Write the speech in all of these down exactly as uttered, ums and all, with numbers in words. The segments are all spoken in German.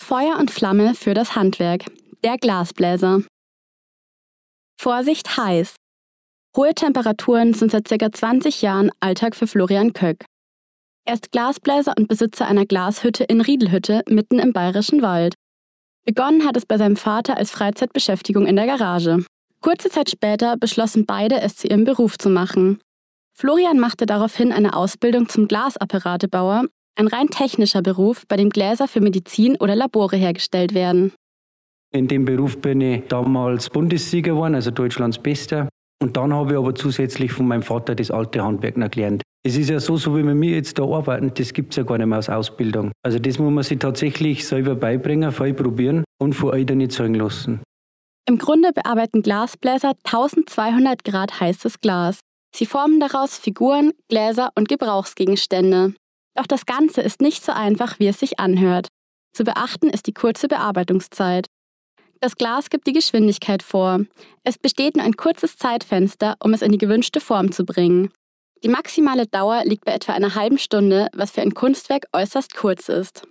Feuer und Flamme für das Handwerk, der Glasbläser. Vorsicht, heiß! Hohe Temperaturen sind seit ca. zwanzig Jahren Alltag für Florian Köck. Er ist Glasbläser und Besitzer einer Glashütte in Riedelhütte mitten im Bayerischen Wald. Begonnen hat es bei seinem Vater als Freizeitbeschäftigung in der Garage. Kurze Zeit später beschlossen beide, es zu ihrem Beruf zu machen. Florian machte daraufhin eine Ausbildung zum Glasapparatebauer, ein rein technischer Beruf, bei dem Gläser für Medizin oder Labore hergestellt werden. In dem Beruf bin ich damals Bundessieger geworden, also Deutschlands Bester. Und dann habe ich aber zusätzlich von meinem Vater das alte Handwerk noch gelernt. Es ist ja so, so wie wir jetzt da arbeiten, das gibt es ja gar nicht mehr als Ausbildung. Also das muss man sich tatsächlich selber beibringen, voll probieren und von Eltern nicht zeigen lassen. Im Grunde bearbeiten Glasbläser eintausendzweihundert Grad heißes Glas. Sie formen daraus Figuren, Gläser und Gebrauchsgegenstände. Doch das Ganze ist nicht so einfach, wie es sich anhört. Zu beachten ist die kurze Bearbeitungszeit. Das Glas gibt die Geschwindigkeit vor. Es besteht nur ein kurzes Zeitfenster, um es in die gewünschte Form zu bringen. Die maximale Dauer liegt bei etwa einer halben Stunde, was für ein Kunstwerk äußerst kurz ist.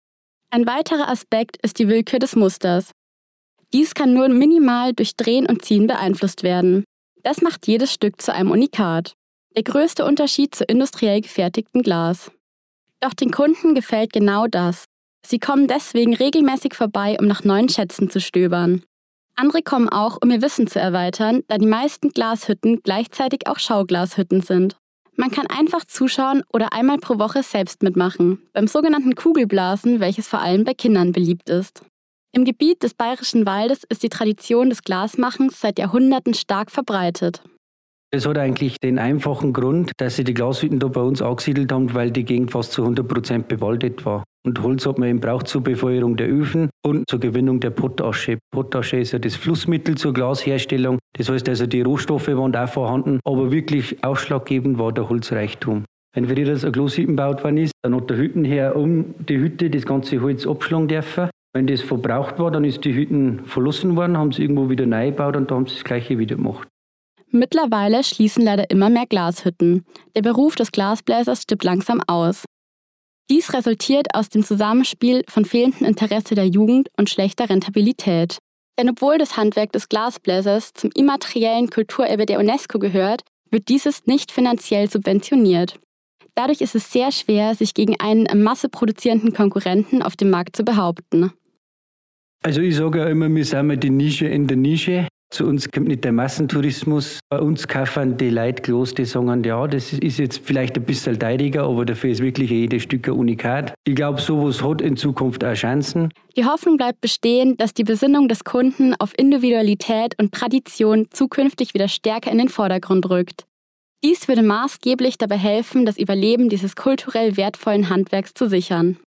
Ein weiterer Aspekt ist die Willkür des Musters. Dies kann nur minimal durch Drehen und Ziehen beeinflusst werden. Das macht jedes Stück zu einem Unikat. Der größte Unterschied zu industriell gefertigtem Glas. Doch den Kunden gefällt genau das. Sie kommen deswegen regelmäßig vorbei, um nach neuen Schätzen zu stöbern. Andere kommen auch, um ihr Wissen zu erweitern, da die meisten Glashütten gleichzeitig auch Schauglashütten sind. Man kann einfach zuschauen oder einmal pro Woche selbst mitmachen, beim sogenannten Kugelblasen, welches vor allem bei Kindern beliebt ist. Im Gebiet des Bayerischen Waldes ist die Tradition des Glasmachens seit Jahrhunderten stark verbreitet. Es hat eigentlich den einfachen Grund, dass sie die Glashütten da bei uns angesiedelt haben, weil die Gegend fast zu hundert Prozent bewaldet war. Und Holz hat man eben braucht zur Befeuerung der Öfen und zur Gewinnung der Potasche. Potasche ist ja das Flussmittel zur Glasherstellung. Das heißt also, die Rohstoffe waren auch vorhanden, aber wirklich ausschlaggebend war der Holzreichtum. Wenn für das eine Glashütte gebaut worden ist, dann hat der Hüttenherr um die Hütte das ganze Holz abschlagen dürfen. Wenn das verbraucht war, dann ist die Hütten verlassen worden, haben sie irgendwo wieder neu gebaut und da haben sie das Gleiche wieder gemacht. Mittlerweile schließen leider immer mehr Glashütten. Der Beruf des Glasbläsers stirbt langsam aus. Dies resultiert aus dem Zusammenspiel von fehlendem Interesse der Jugend und schlechter Rentabilität. Denn obwohl das Handwerk des Glasbläsers zum immateriellen Kulturerbe der UNESCO gehört, wird dieses nicht finanziell subventioniert. Dadurch ist es sehr schwer, sich gegen einen in Masse produzierenden Konkurrenten auf dem Markt zu behaupten. Also ich sage ja immer, wir sind die Nische in der Nische. Zu uns kommt nicht der Massentourismus. Bei uns kaufen die Leute Glas, die sagen, ja, das ist jetzt vielleicht ein bisschen teuriger, aber dafür ist wirklich jedes Stück ein Unikat. Ich glaube, sowas hat in Zukunft auch Chancen. Die Hoffnung bleibt bestehen, dass die Besinnung des Kunden auf Individualität und Tradition zukünftig wieder stärker in den Vordergrund rückt. Dies würde maßgeblich dabei helfen, das Überleben dieses kulturell wertvollen Handwerks zu sichern.